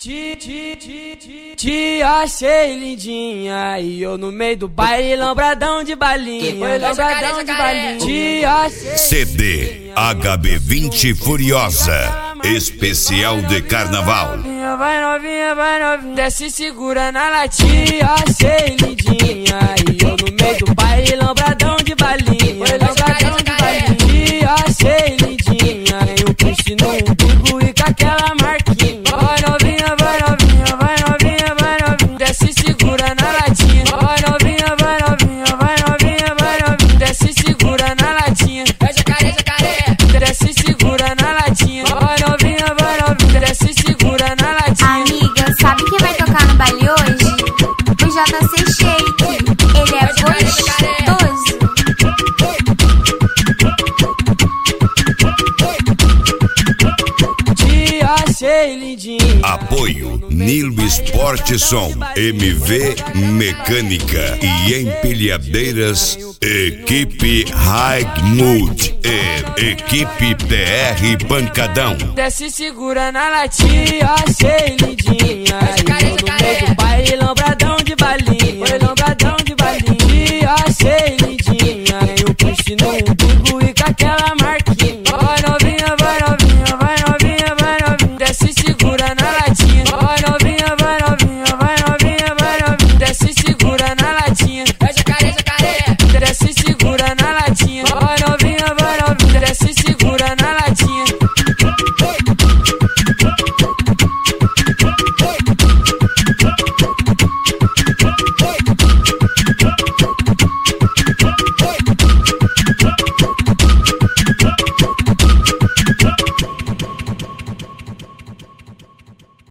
Te achei lindinha e eu no meio do baile lambradão de balinha, lambradão de balinha. Te achei CD HB20 Furiosa, especial de carnaval. Vai novinha, desce segura na latinha. Achei lindinha e eu no meio do baile lambradão de balinha, lambradão de balinha. Te achei lindinha e eu puxo no umbigo e com aquela marquinha. Vai novinha, desce segura na latinha. Vai novinha, desce segura na latinha. Desce segura na latinha. Vai novinha, desce segura na latinha. Amiga, sabe quem vai tocar no baile hoje? O JC Shake. Ele é gostoso. Te achei lindinha. Apoio Nilo Esporte Som, MV Mecânica e Empilhadeiras, Equipe High Mood e Equipe TR Pancadão. Desce segura na latinha. Achei lindinha e eu no meio do baile lambradão de balinha, lambradão de balinha. Te achei lindinha, eu puxo no umbigo e com aquela marquinha.